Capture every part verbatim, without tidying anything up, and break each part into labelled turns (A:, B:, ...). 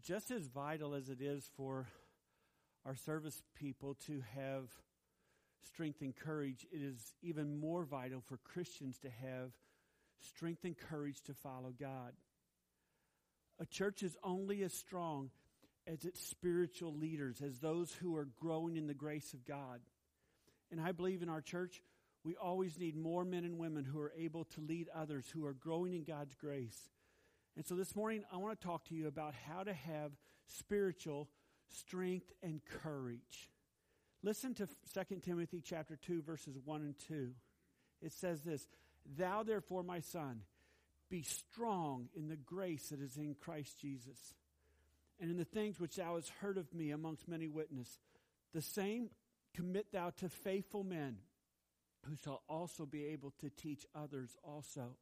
A: just as vital as it is for our service people to have strength and courage, it is even more vital for Christians to have strength and courage to follow God. A church is only as strong as its spiritual leaders, as those who are growing in the grace of God. And I believe in our church, we always need more men and women who are able to lead others who are growing in God's grace. And so this morning, I want to talk to you about how to have spiritual strength and courage. Listen to Second Timothy chapter two, verses one and two. It says this, "Thou therefore, my son, be strong in the grace that is in Christ Jesus, and in the things which thou hast heard of me amongst many witnesses, the same commit thou to faithful men, who shall also be able to teach others also."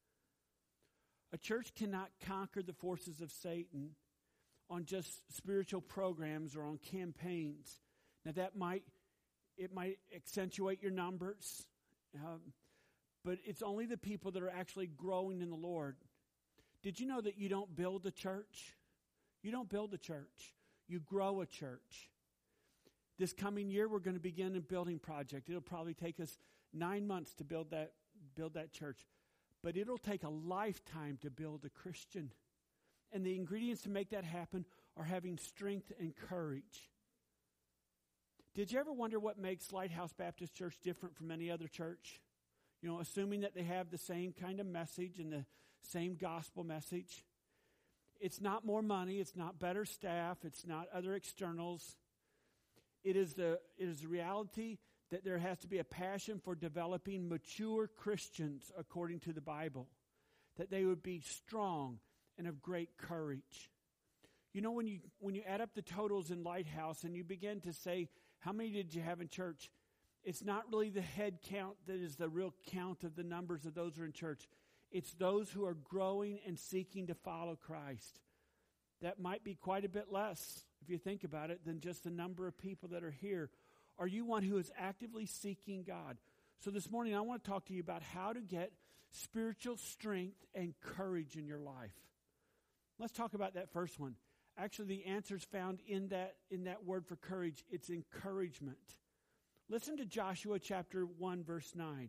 A: A church cannot conquer the forces of Satan on just spiritual programs or on campaigns. Now that might, it might accentuate your numbers, um, but it's only the people that are actually growing in the Lord. Did you know that you don't build a church? You don't build a church. You grow a church. This coming year, we're going to begin a building project. It'll probably take us nine months to build that, build that church. But it'll take a lifetime to build a Christian. And the ingredients to make that happen are having strength and courage. Did you ever wonder what makes Lighthouse Baptist Church different from any other church? You know, assuming that they have the same kind of message and the same gospel message. It's not more money. It's not better staff. It's not other externals. It is the, it is the reality that there has to be a passion for developing mature Christians according to the Bible. That they would be strong and of great courage. You know, when you when you add up the totals in Lighthouse and you begin to say, how many did you have in church? It's not really the head count that is the real count of the numbers of those who are in church. It's those who are growing and seeking to follow Christ. That might be quite a bit less, if you think about it, than just the number of people that are here. Are you one who is actively seeking God? So this morning I want to talk to you about how to get spiritual strength and courage in your life. Let's talk about that first one. Actually, the answer is found in that, in that word for courage. It's encouragement. Listen to Joshua chapter one, verse nine.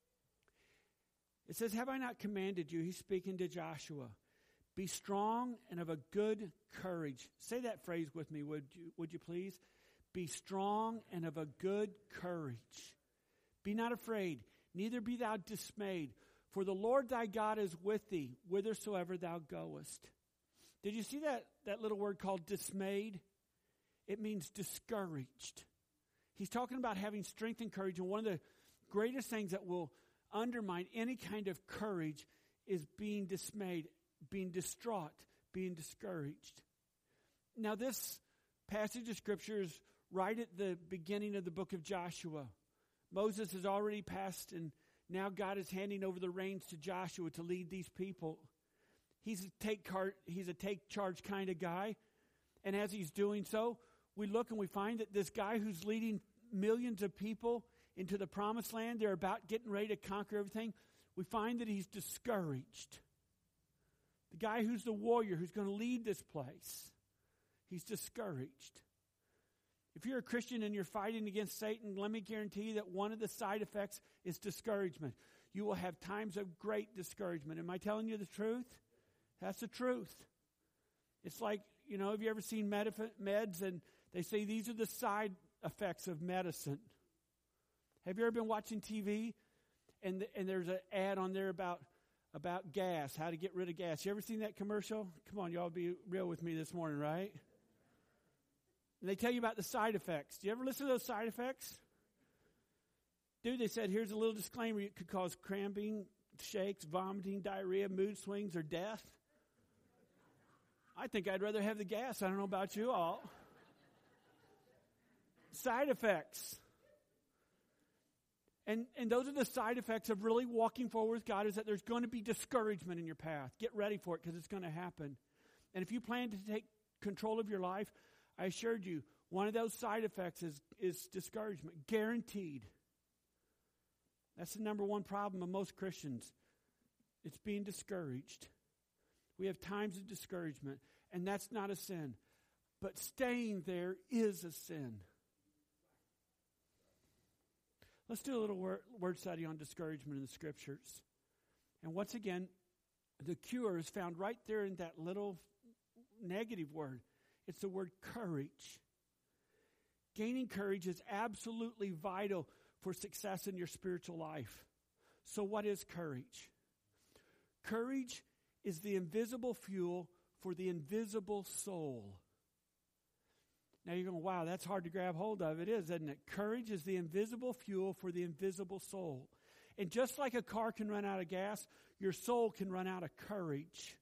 A: It says, "Have I not commanded you?" He's speaking to Joshua. "Be strong and of a good courage." Say that phrase with me, would you, would you please? Be strong and of a good courage. Be not afraid, neither be thou dismayed, for the Lord thy God is with thee, whithersoever thou goest. Did you see that, that little word called dismayed? It means discouraged. He's talking about having strength and courage, and one of the greatest things that will undermine any kind of courage is being dismayed, being distraught, being discouraged. Now this passage of Scripture is right at the beginning of the book of Joshua. Moses has already passed, and now God is handing over the reins to Joshua to lead these people. He's a take car, he's a take charge kind of guy. And as he's doing so, we look and we find that this guy who's leading millions of people into the promised land, they're about getting ready to conquer everything. We find that he's discouraged. The guy who's the warrior, who's going to lead this place, he's discouraged. If you're a Christian and you're fighting against Satan, let me guarantee you that one of the side effects is discouragement. You will have times of great discouragement. Am I telling you the truth? That's the truth. It's like, you know, have you ever seen med- meds and they say these are the side effects of medicine? Have you ever been watching T V and the, and there's an ad on there about about gas, how to get rid of gas? You ever seen that commercial? Come on, y'all be real with me this morning, right? And they tell you about the side effects. Do you ever listen to those side effects? Dude, they said, here's a little disclaimer. It could cause cramping, shakes, vomiting, diarrhea, mood swings, or death. I think I'd rather have the gas. I don't know about you all. Side effects. And and those are the side effects of really walking forward with God, is that there's going to be discouragement in your path. Get ready for it, because it's going to happen. And if you plan to take control of your life, I assured you, one of those side effects is, is discouragement. Guaranteed. That's the number one problem of most Christians. It's being discouraged. We have times of discouragement. and that's not a sin. But staying there is a sin. Let's do a little word, word study on discouragement in the Scriptures. And once again, the cure is found right there in that little negative word. It's the word courage. Gaining courage is absolutely vital for success in your spiritual life. So what is courage? Courage is the invisible fuel for the invisible soul. Now you're going, wow, that's hard to grab hold of. It is, isn't it? Courage is the invisible fuel for the invisible soul. And just like a car can run out of gas, your soul can run out of courage.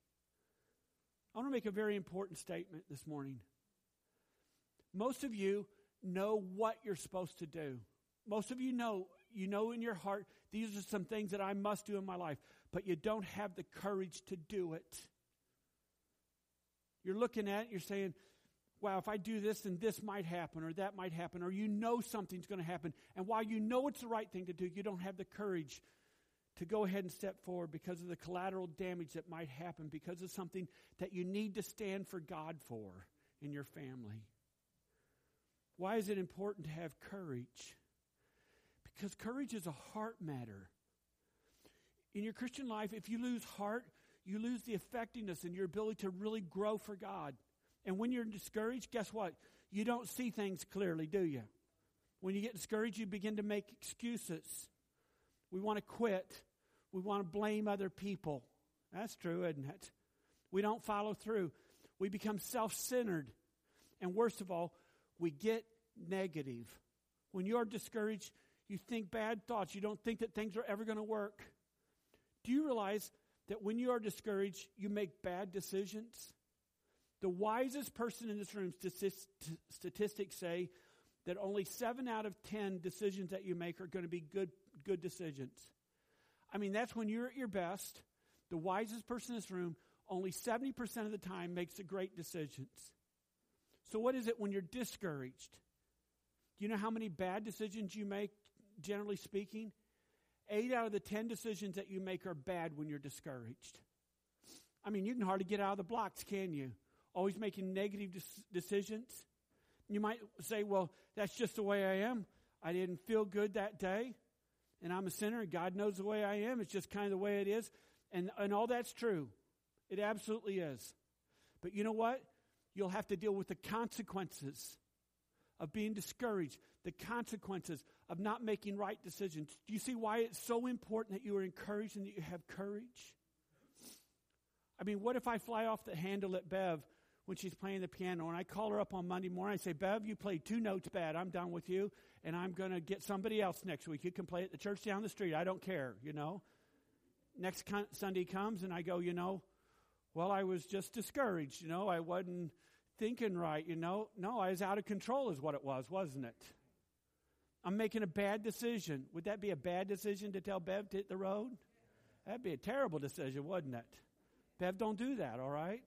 A: I want to make a very important statement this morning. Most of you know what you're supposed to do. Most of you know, you know in your heart, these are some things that I must do in my life, but you don't have the courage to do it. You're looking at it, you're saying, wow, if I do this, then this might happen, or that might happen, or you know something's going to happen. And while you know it's the right thing to do, you don't have the courage to go ahead and step forward because of the collateral damage that might happen, because of something that you need to stand for God for in your family. Why is it important to have courage? Because courage is a heart matter. In your Christian life, if you lose heart, you lose the effectiveness and your ability to really grow for God. And when you're discouraged, guess what? You don't see things clearly, do you? When you get discouraged, you begin to make excuses. We want to quit. We want to blame other people. That's true, isn't it? We don't follow through. We become self-centered. And worst of all, we get negative. When you're discouraged, you think bad thoughts. You don't think that things are ever going to work. Do you realize that when you are discouraged, you make bad decisions? The wisest person in this room, statistics say that only seven out of ten decisions that you make are going to be good, good decisions. I mean, that's when you're at your best. The wisest person in this room, only seventy percent of the time, makes the great decisions. So what is it when you're discouraged? Do you know how many bad decisions you make, generally speaking? Eight out of the ten decisions that you make are bad when you're discouraged. I mean, you can hardly get out of the blocks, can you? Always making negative des- decisions. You might say, well, that's just the way I am. I didn't feel good that day, and I'm a sinner, and God knows the way I am. It's just kind of the way it is. And, and all that's true. It absolutely is. But you know what? You'll have to deal with the consequences of being discouraged, the consequences of not making right decisions. Do you see why it's so important that you are encouraged and that you have courage? I mean, what if I fly off the handle at Bev when she's playing the piano, and I call her up on Monday morning, I say, Bev, you played two notes bad. I'm done with you, and I'm going to get somebody else next week. You can play at the church down the street. I don't care, you know. Next con- Sunday comes, and I go, you know, well, I was just discouraged, you know. I wasn't thinking right, you know. No, I was out of control is what it was, wasn't it? I'm making a bad decision. Would that be a bad decision to tell Bev to hit the road? That'd be a terrible decision, wouldn't it? Bev, don't do that, all right?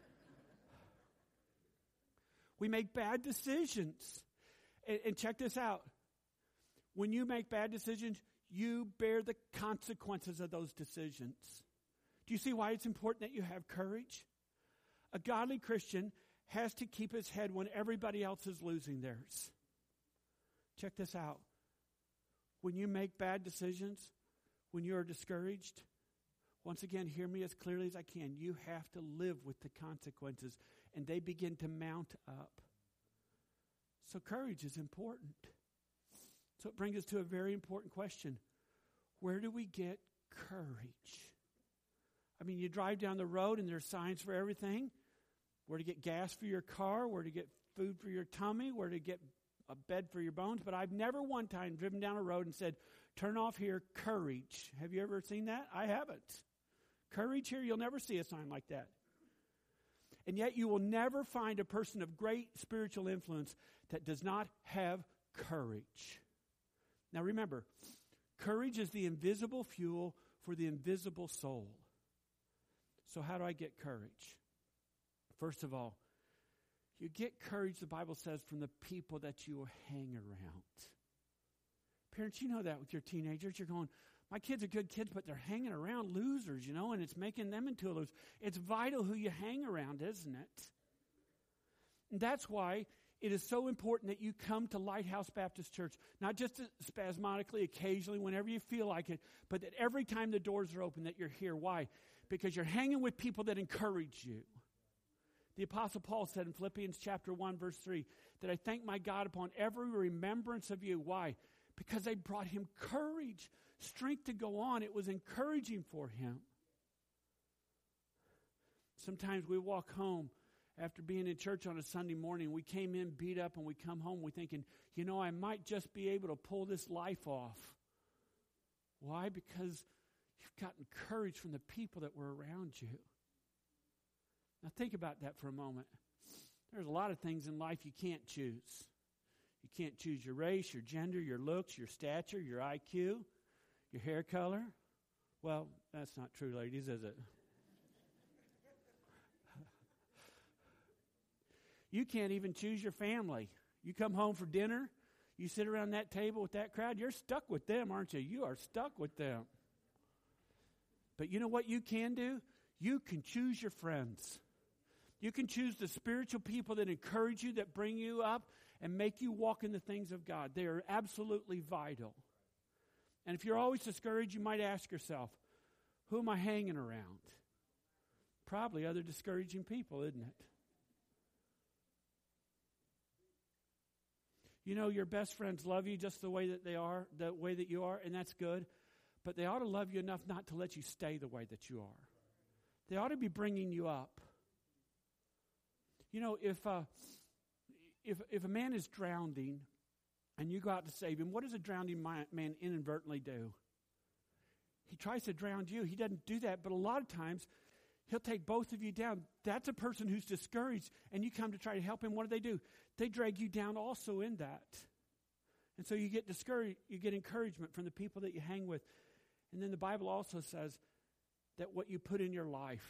A: We make bad decisions. And, and check this out. When you make bad decisions, you bear the consequences of those decisions. Do you see why it's important that you have courage? A godly Christian has to keep his head when everybody else is losing theirs. Check this out. When you make bad decisions, when you are discouraged, once again, hear me as clearly as I can. You have to live with the consequences, and they begin to mount up. So courage is important. So it brings us to a very important question. Where do we get courage? I mean, you drive down the road, and there's signs for everything. Where to get gas for your car, where to get food for your tummy, where to get a bed for your bones. But I've never one time driven down a road and said, turn off here, courage. Have you ever seen that? I haven't. Courage here, you'll never see a sign like that. And yet you will never find a person of great spiritual influence that does not have courage. Now remember, courage is the invisible fuel for the invisible soul. So how do I get courage? First of all, you get courage, the Bible says, from the people that you hang around. Parents, you know that with your teenagers. You're going, my kids are good kids, but they're hanging around losers, you know, and it's making them into a loser. It's vital who you hang around, isn't it? And that's why it is so important that you come to Lighthouse Baptist Church, not just spasmodically, occasionally, whenever you feel like it, but that every time the doors are open that you're here. Why? Because you're hanging with people that encourage you. The Apostle Paul said in Philippians chapter one, verse three, that I thank my God upon every remembrance of you. Why? Because they brought him courage, strength to go on. It was encouraging for him. Sometimes we walk home after being in church on a Sunday morning. We came in beat up and we come home, we're thinking, you know, I might just be able to pull this life off. Why? Because you've got encouraged from the people that were around you. Now think about that for a moment. There's a lot of things in life you can't choose. You can't choose your race, your gender, your looks, your stature, your I Q, your hair color. Well, that's not true, ladies, is it? You can't even choose your family. You come home for dinner, you sit around that table with that crowd, you're stuck with them, aren't you? You are stuck with them. But you know what you can do? You can choose your friends. You can choose the spiritual people that encourage you, that bring you up, and make you walk in the things of God. They are absolutely vital. And if you're always discouraged, you might ask yourself, who am I hanging around? Probably other discouraging people, isn't it? You know, your best friends love you just the way that they are, the way that you are, and that's good. But they ought to love you enough not to let you stay the way that you are. They ought to be bringing you up. You know, if uh, if if a man is drowning and you go out to save him, what does a drowning man inadvertently do? He tries to drown you. He doesn't do that, but a lot of times he'll take both of you down. That's a person who's discouraged, and you come to try to help him. What do they do? They drag you down also in that. And so you get discouraged, you get encouragement from the people that you hang with. And then the Bible also says that what you put in your life.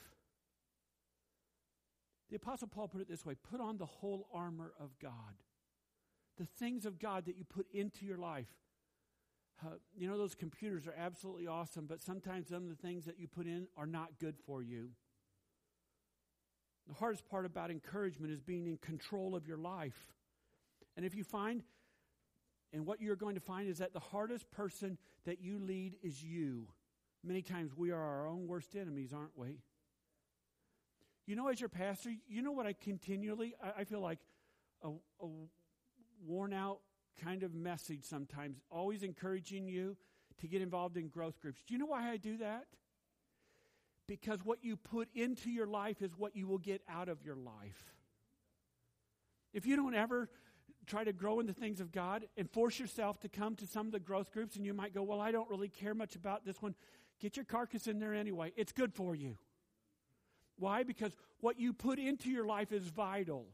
A: The Apostle Paul put it this way, put on the whole armor of God. The things of God that you put into your life. Uh, you know, those computers are absolutely awesome, but sometimes some of the things that you put in are not good for you. The hardest part about encouragement is being in control of your life. And if you find, and what you're going to find is that the hardest person that you lead is you. Many times we are our own worst enemies, aren't we? You know, as your pastor, you know what I continually, I, I feel like a, a worn out kind of message sometimes, always encouraging you to get involved in growth groups. Do you know why I do that? Because what you put into your life is what you will get out of your life. If you don't ever try to grow in the things of God and force yourself to come to some of the growth groups, and you might go, well, I don't really care much about this one. Get your carcass in there anyway. It's good for you. Why? Because what you put into your life is vital.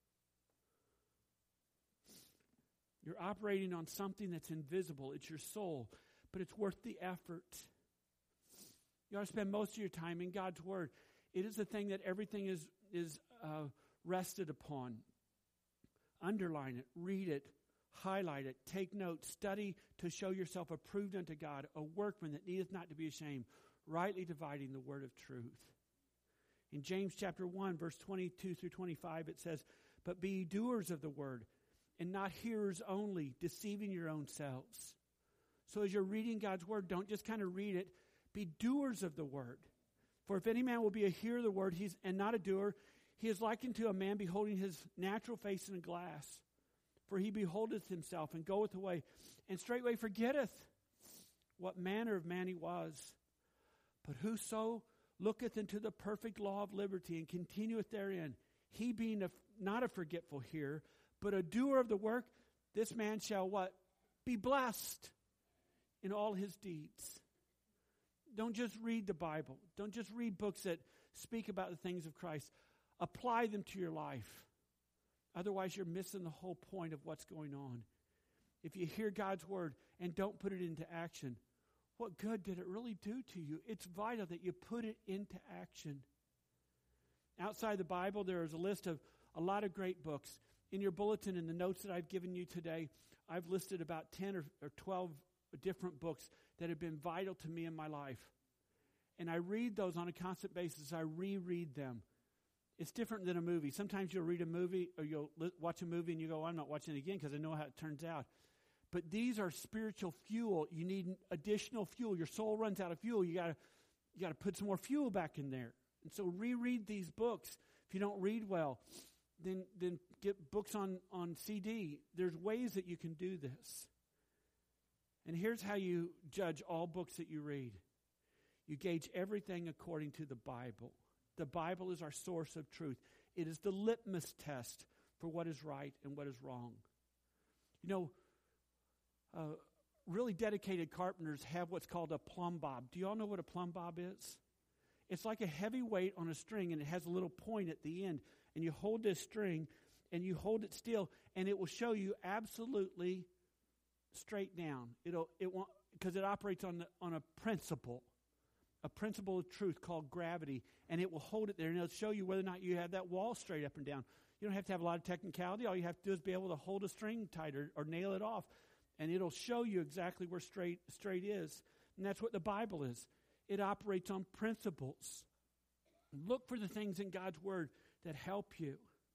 A: You're operating on something that's invisible. It's your soul, but it's worth the effort. You ought to spend most of your time in God's Word. It is the thing that everything is, is uh, rested upon. Underline it, read it, highlight it, take notes, study to show yourself approved unto God, a workman that needeth not to be ashamed, rightly dividing the word of truth. In James chapter one, verse twenty-two through twenty-five, it says, but be ye doers of the word, and not hearers only, deceiving your own selves. So as you're reading God's word, don't just kind of read it. Be doers of the word. For if any man will be a hearer of the word he's, and not a doer, he is likened to a man beholding his natural face in a glass. For he beholdeth himself and goeth away, and straightway forgetteth what manner of man he was. But whoso looketh into the perfect law of liberty and continueth therein, he being a, not a forgetful hearer, but a doer of the work, this man shall what? Be blessed in all his deeds. Don't just read the Bible. Don't just read books that speak about the things of Christ. Apply them to your life. Otherwise, you're missing the whole point of what's going on. If you hear God's word and don't put it into action, what good did it really do to you? It's vital that you put it into action. Outside the Bible, there is a list of a lot of great books. In your bulletin, in the notes that I've given you today, I've listed about ten or, or twelve different books that have been vital to me in my life. And I read those on a constant basis. I reread them. It's different than a movie. Sometimes you'll read a movie or you'll li- watch a movie and you go, I'm not watching it again because I know how it turns out. But these are spiritual fuel. You need additional fuel. Your soul runs out of fuel. You gotta you gotta put some more fuel back in there. And so reread these books. If you don't read well, then then get books on, on C D. There's ways that you can do this. And here's how you judge all books that you read. You gauge everything according to the Bible. The Bible is our source of truth. It is the litmus test for what is right and what is wrong. You know, uh, really dedicated carpenters have what's called a plumb bob. Do you all know what a plumb bob is? It's like a heavy weight on a string, and it has a little point at the end. And you hold this string, and you hold it still, and it will show you absolutely straight down. It'll it won't because it operates on the, on a principle, a principle of truth called gravity, and it will hold it there, and it'll show you whether or not you have that wall straight up and down. You don't have to have a lot of technicality. All you have to do is be able to hold a string tight or, or nail it off, and it'll show you exactly where straight straight is. And that's what the Bible is. It operates on principles. Look for the things in God's Word that help you.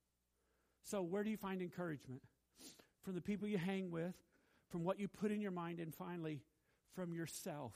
A: So where do you find encouragement? From the people you hang with, from what you put in your mind, and finally, from yourself.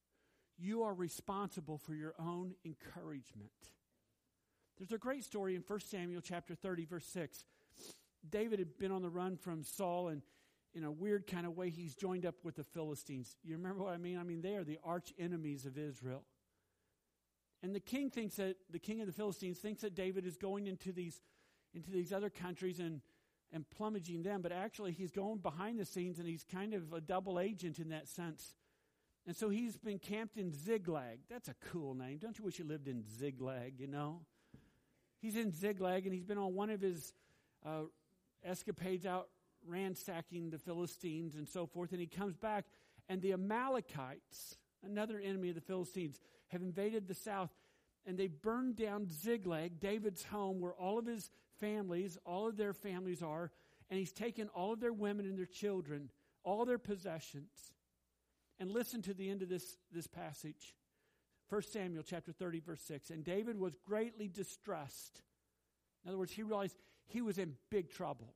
A: You are responsible for your own encouragement. There's a great story in First Samuel chapter thirty, verse six. David had been on the run from Saul, and in a weird kind of way, he's joined up with the Philistines. You remember what I mean? I mean, they are the arch enemies of Israel. And the king thinks that, the king of the Philistines thinks that David is going into these, into these other countries and, and plummeting them, but actually he's going behind the scenes, and he's kind of a double agent in that sense. And so he's been camped in Ziklag. That's a cool name. Don't you wish you lived in Ziklag, you know? He's in Ziklag, and he's been on one of his uh, escapades out ransacking the Philistines and so forth, and he comes back, and the Amalekites, another enemy of the Philistines, have invaded the south, and they burned down Ziklag, David's home, where all of his families, all of their families are, and he's taken all of their women and their children, all their possessions. And listen to the end of this, this passage. First Samuel chapter thirty, verse six. And David was greatly distressed. In other words, he realized he was in big trouble.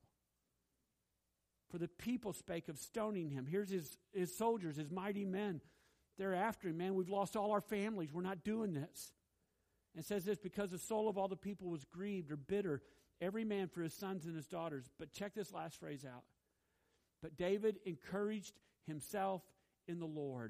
A: For the people spake of stoning him. Here's his, his soldiers, his mighty men. They're after him. Man, we've lost all our families. We're not doing this. And it says this, because the soul of all the people was grieved or bitter, every man for his sons and his daughters. But check this last phrase out. But David encouraged himself in the Lord.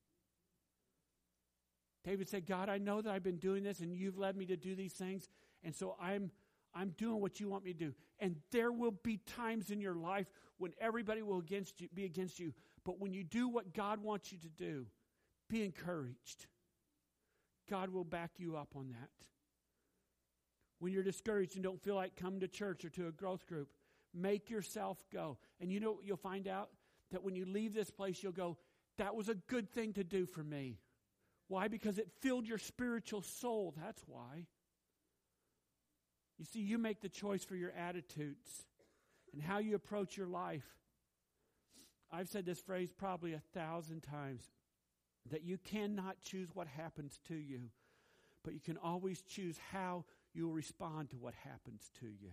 A: David said, God, I know that I've been doing this, and you've led me to do these things, and so I'm I'm doing what you want me to do. And there will be times in your life when everybody will against you, be against you. But when you do what God wants you to do, be encouraged. God will back you up on that. When you're discouraged and don't feel like coming to church or to a growth group, make yourself go. And you know what you'll find out? That when you leave this place, you'll go, that was a good thing to do for me. Why? Because it filled your spiritual soul. That's why. You see, you make the choice for your attitudes and how you approach your life. I've said this phrase probably a thousand times, that you cannot choose what happens to you, but you can always choose how you will respond to what happens to you.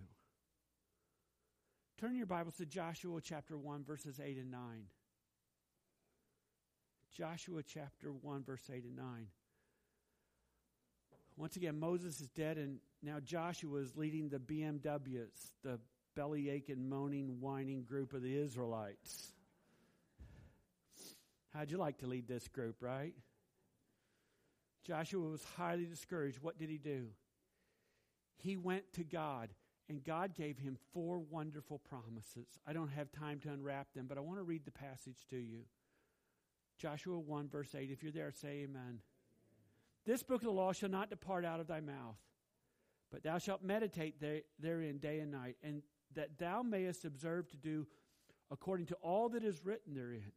A: Turn your Bibles to Joshua chapter one, verses eight and nine. Joshua chapter one, verse eight and nine. Once again, Moses is dead, and now Joshua is leading the B M Ws, the belly-aching, moaning, whining group of the Israelites. How'd you like to lead this group, right? Joshua was highly discouraged. What did he do? He went to God, and God gave him four wonderful promises. I don't have time to unwrap them, but I want to read the passage to you. Joshua one, verse eight. If you're there, say amen. This book of the law shall not depart out of thy mouth, but thou shalt meditate therein day and night, and that thou mayest observe to do according to all that is written therein.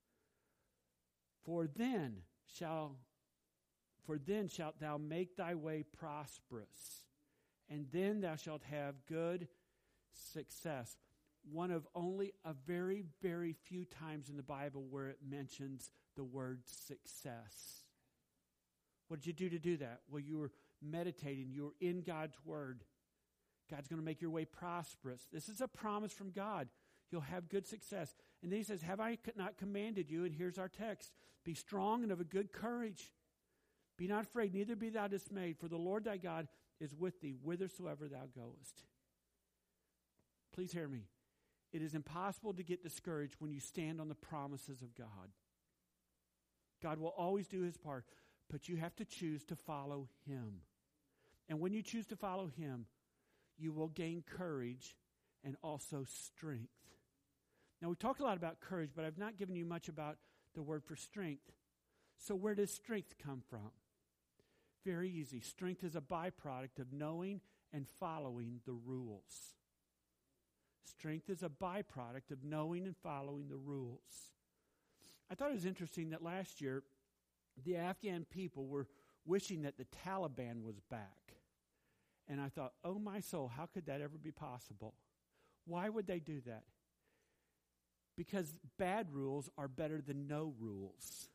A: For then shall, for then shalt thou make thy way prosperous, and then thou shalt have good success. One of only a very, very few times in the Bible where it mentions the word success. What did you do to do that? Well, you were meditating. You were in God's Word. God's going to make your way prosperous. This is a promise from God. You'll have good success. And then he says, have I not commanded you? And here's our text. Be strong and of a good courage. Be not afraid, neither be thou dismayed, for the Lord thy God is with thee whithersoever thou goest. Please hear me. It is impossible to get discouraged when you stand on the promises of God. God will always do his part, but you have to choose to follow him. And when you choose to follow him, you will gain courage and also strength. Now, we talked a lot about courage, but I've not given you much about the word for strength. So where does strength come from? Very easy. Strength is a byproduct of knowing and following the rules. Strength is a byproduct of knowing and following the rules. I thought it was interesting that last year, the Afghan people were wishing that the Taliban was back. And I thought, oh my soul, how could that ever be possible? Why would they do that? Because bad rules are better than no rules.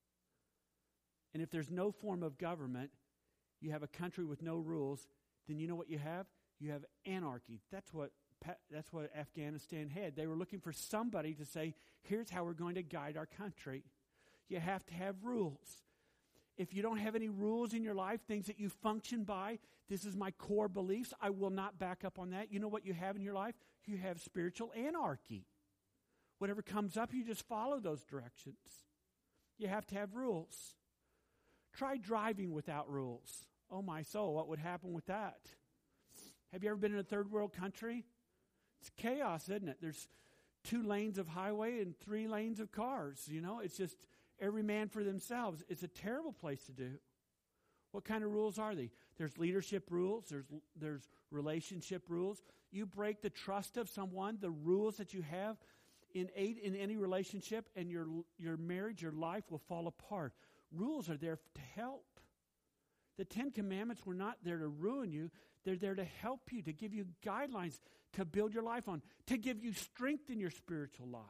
A: And if there's no form of government, you have a country with no rules, then you know what you have? You have anarchy. That's what that's what Afghanistan had. They were looking for somebody to say, here's how we're going to guide our country. You have to have rules. If you don't have any rules in your life, things that you function by, this is my core beliefs, I will not back up on that. You know what you have in your life? You have spiritual anarchy. Whatever comes up, you just follow those directions. You have to have rules. Try driving without rules. Oh my soul, what would happen with that? Have you ever been in a third world country? It's chaos, isn't it? There's two lanes of highway and three lanes of cars. You know, it's just every man for themselves. It's a terrible place to do. What kind of rules are they? There's leadership rules. There's there's relationship rules. You break the trust of someone, the rules that you have in aid in any relationship, and your your marriage, your life will fall apart. Rules are there to help. The Ten Commandments were not there to ruin you. They're there to help you, to give you guidelines to build your life on, to give you strength in your spiritual life.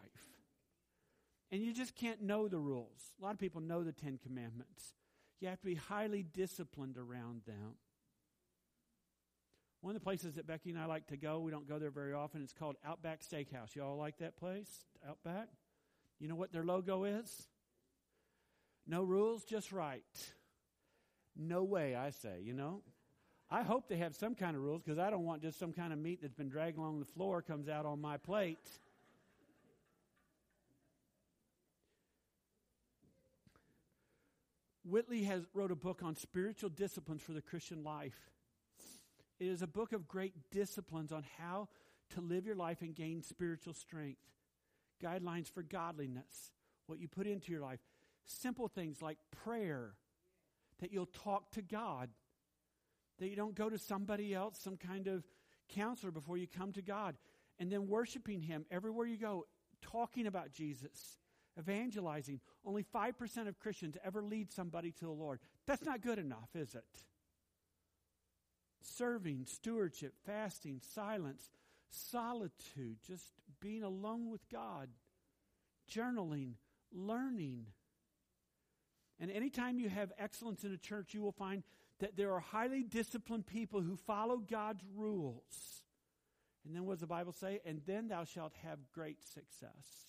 A: And you just can't know the rules. A lot of people know the Ten Commandments. You have to be highly disciplined around them. One of the places that Becky and I like to go, we don't go there very often, it's called Outback Steakhouse. You all like that place, Outback? You know what their logo is? No rules, just right. No way, I say, you know. I hope they have some kind of rules, because I don't want just some kind of meat that's been dragged along the floor comes out on my plate. Whitley has wrote a book on spiritual disciplines for the Christian life. It is a book of great disciplines on how to live your life and gain spiritual strength. Guidelines for godliness, what you put into your life. Simple things like prayer, that you'll talk to God, that you don't go to somebody else, some kind of counselor before you come to God. And then worshiping him everywhere you go, talking about Jesus, evangelizing. Only five percent of Christians ever lead somebody to the Lord. That's not good enough, is it? Serving, stewardship, fasting, silence, solitude, just being alone with God, journaling, learning. And anytime you have excellence in a church, you will find that there are highly disciplined people who follow God's rules. And then what does the Bible say? And then thou shalt have great success.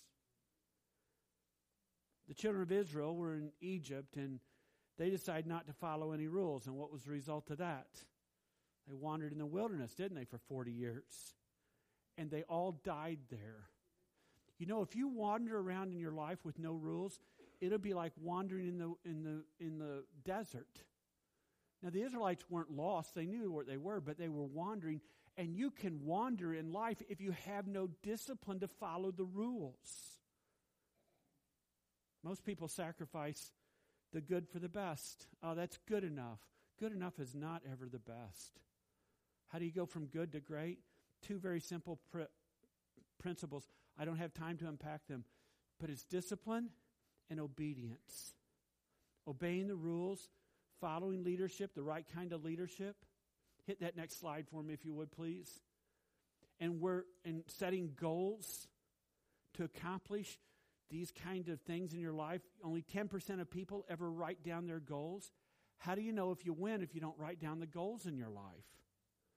A: The children of Israel were in Egypt, and they decided not to follow any rules. And what was the result of that? They wandered in the wilderness, didn't they, for forty years? And they all died there. You know, if you wander around in your life with no rules, it'll be like wandering in the in the in the desert. Now, the Israelites weren't lost. They knew where they were, but they were wandering. And you can wander in life if you have no discipline to follow the rules. Most people sacrifice the good for the best. Oh, that's good enough. Good enough is not ever the best. How do you go from good to great? Two very simple pr- principles. I don't have time to unpack them. But it's discipline and obedience. Obeying the rules, following leadership, the right kind of leadership. Hit that next slide for me, if you would, please. And we're in setting goals to accomplish these kind of things in your life. Only ten percent of people ever write down their goals. How do you know if you win if you don't write down the goals in your life?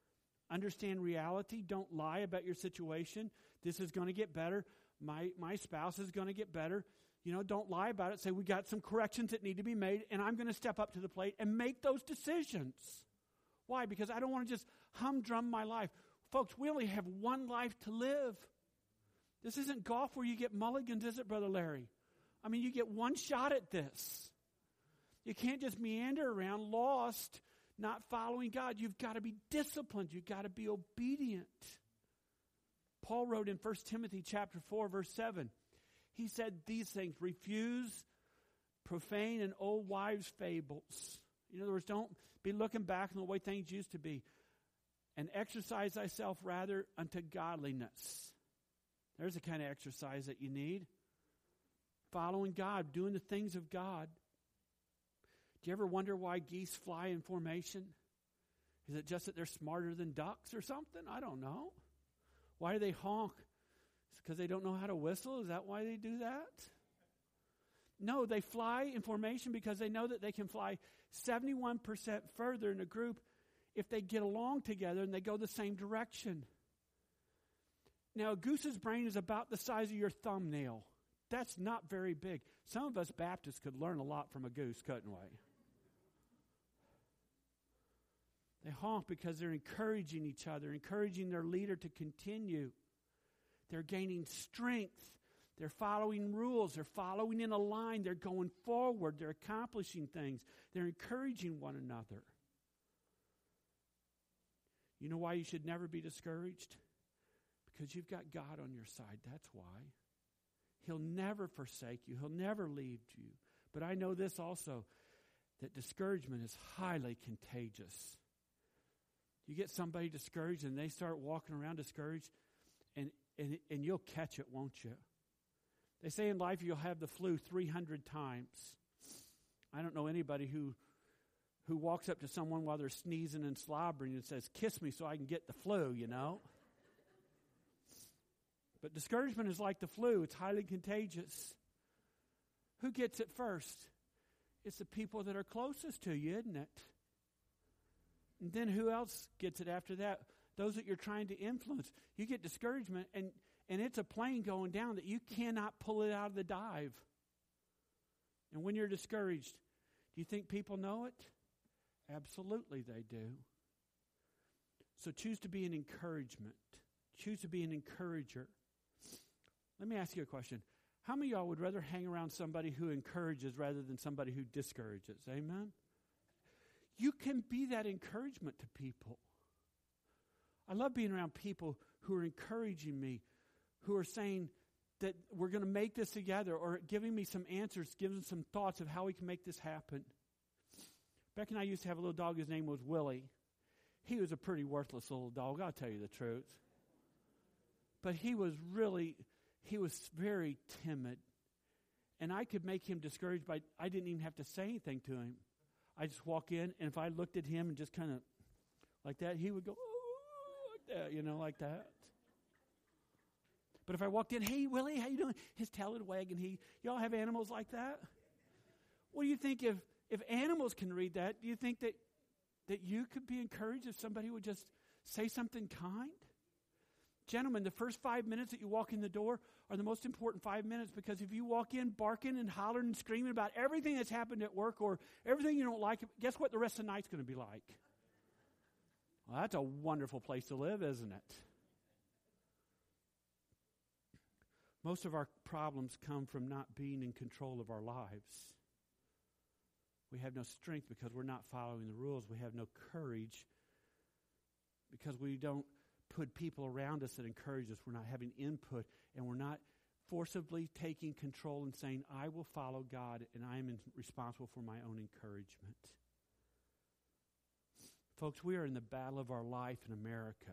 A: Understand reality. Don't lie about your situation. This is going to get better. My my spouse is going to get better. You know, don't lie about it. Say, we got some corrections that need to be made, and I'm going to step up to the plate and make those decisions. Why? Because I don't want to just humdrum my life. Folks, we only have one life to live. This isn't golf where you get mulligans, is it, Brother Larry? I mean, you get one shot at this. You can't just meander around lost, not following God. You've got to be disciplined. You've got to be obedient. Paul wrote in First Timothy chapter four, verse seven, he said these things: refuse profane and old wives' fables. In other words, don't be looking back on the way things used to be. And exercise thyself rather unto godliness. There's the kind of exercise that you need. Following God, doing the things of God. Do you ever wonder why geese fly in formation? Is it just that they're smarter than ducks or something? I don't know. Why do they honk? It's because they don't know how to whistle? Is that why they do that? No, they fly in formation because they know that they can fly seventy-one percent further in a group if they get along together and they go the same direction. Now, a goose's brain is about the size of your thumbnail. That's not very big. Some of us Baptists could learn a lot from a goose, couldn't we? They honk because they're encouraging each other, encouraging their leader to continue. They're gaining strength. They're following rules. They're following in a line. They're going forward. They're accomplishing things. They're encouraging one another. You know why you should never be discouraged? Because you've got God on your side. That's why. He'll never forsake you. He'll never leave you. But I know this also, that discouragement is highly contagious. You get somebody discouraged and they start walking around discouraged, and, and, and you'll catch it, won't you? They say in life you'll have the flu three hundred times. I don't know anybody who who walks up to someone while they're sneezing and slobbering and says, kiss me so I can get the flu, you know. But discouragement is like the flu. It's highly contagious. Who gets it first? It's the people that are closest to you, isn't it? And then who else gets it after that? Those that you're trying to influence. You get discouragement, and, and it's a plane going down that you cannot pull it out of the dive. And when you're discouraged, do you think people know it? Absolutely they do. So choose to be an encouragement. Choose to be an encourager. Let me ask you a question. How many of y'all would rather hang around somebody who encourages rather than somebody who discourages? Amen? You can be that encouragement to people. I love being around people who are encouraging me, who are saying that we're going to make this together, or giving me some answers, giving some thoughts of how we can make this happen. Becky and I used to have a little dog. His name was Willie. He was a pretty worthless little dog, I'll tell you the truth. But he was really, he was very timid. And I could make him discouraged by, I didn't even have to say anything to him. I just walk in, and if I looked at him and just kind of like that, he would go, oh, like that, you know, like that. But if I walked in, hey, Willie, how you doing? His tail would wag, and he, y'all have animals like that? What do you think if, if animals can read that, do you think that, that you could be encouraged if somebody would just say something kind? Gentlemen, the first five minutes that you walk in the door are the most important five minutes, because if you walk in barking and hollering and screaming about everything that's happened at work or everything you don't like, guess what the rest of the night's going to be like? Well, that's a wonderful place to live, isn't it? Most of our problems come from not being in control of our lives. We have no strength because we're not following the rules. We have no courage because we don't put people around us that encourage us. We're not having input, and we're not forcibly taking control and saying, I will follow God, and I am in, responsible for my own encouragement. Folks, we are in the battle of our life in America.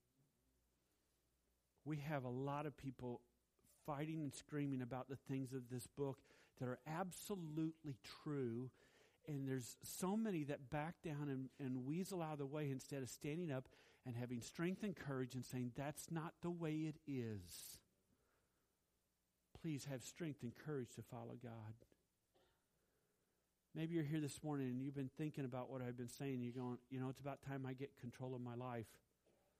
A: We have a lot of people fighting and screaming about the things of this book that are absolutely true, and there's so many that back down and, and weasel out of the way instead of standing up and having strength and courage and saying, that's not the way it is. Please have strength and courage to follow God. Maybe you're here this morning and you've been thinking about what I've been saying. You're going, you know, it's about time I get control of my life.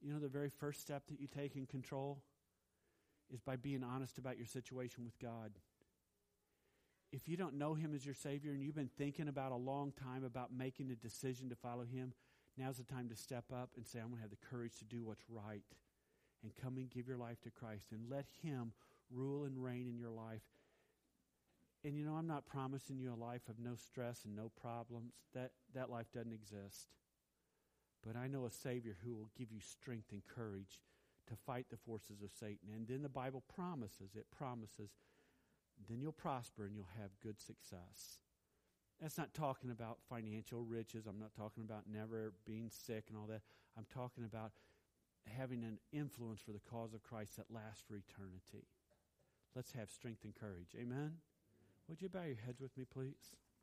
A: You know, the very first step that you take in control is by being honest about your situation with God. If you don't know him as your Savior and you've been thinking about a long time about making a decision to follow him, now's the time to step up and say, I'm going to have the courage to do what's right and come and give your life to Christ and let him rule and reign in your life. And you know, I'm not promising you a life of no stress and no problems. That, that life doesn't exist. But I know a Savior who will give you strength and courage to fight the forces of Satan. And then the Bible promises, it promises, then you'll prosper and you'll have good success. That's not talking about financial riches. I'm not talking about never being sick and all that. I'm talking about having an influence for the cause of Christ that lasts for eternity. Let's have strength and courage. Amen? Would you bow your heads with me, please?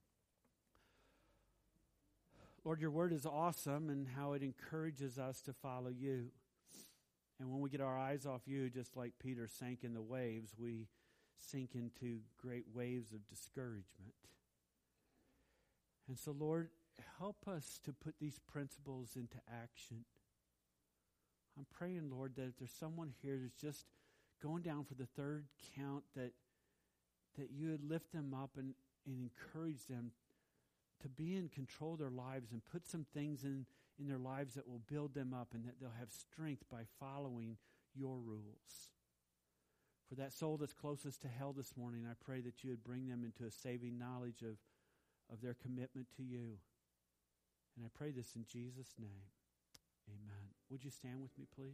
A: Lord, your word is awesome and how it encourages us to follow you. And when we get our eyes off you, just like Peter sank in the waves, we sink into great waves of discouragement. And so, Lord, help us to put these principles into action. I'm praying, Lord, that if there's someone here that's just going down for the third count, that that you would lift them up and, and encourage them to be in control of their lives and put some things in, in their lives that will build them up and that they'll have strength by following your rules. For that soul that's closest to hell this morning, I pray that you would bring them into a saving knowledge of, of their commitment to you. And I pray this in Jesus' name. Amen. Would you stand with me, please?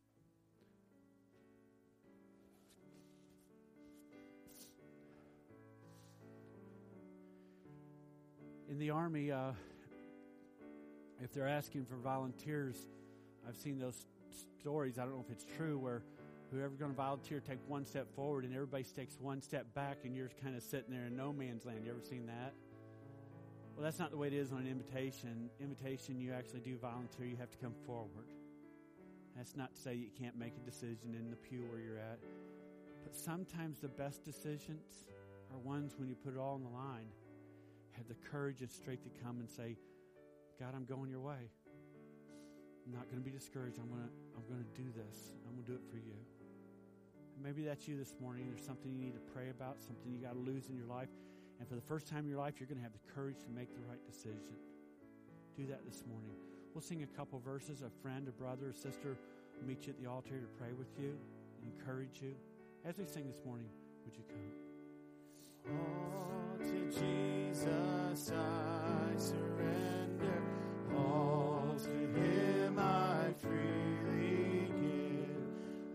A: In the Army, uh, if they're asking for volunteers, I've seen those stories, I don't know if it's true, where whoever's going to volunteer take one step forward and everybody takes one step back and you're kind of sitting there in no man's land. You ever seen that? Well, that's not the way it is on an invitation. Invitation, you actually do volunteer. You have to come forward. That's not to say you can't make a decision in the pew where you're at. But sometimes the best decisions are ones when you put it all on the line. Have the courage and strength to come and say, God, I'm going your way. I'm not going to be discouraged. I'm going to I'm going to do this. I'm going to do it for you. And maybe that's you this morning. There's something you need to pray about, something you got to lose in your life. And for the first time in your life, you're going to have the courage to make the right decision. Do that this morning. We'll sing a couple verses. A friend, a brother, a sister will meet you at the altar to pray with you, encourage you. As we sing this morning, would you come?
B: All to Jesus I surrender, all to him I free.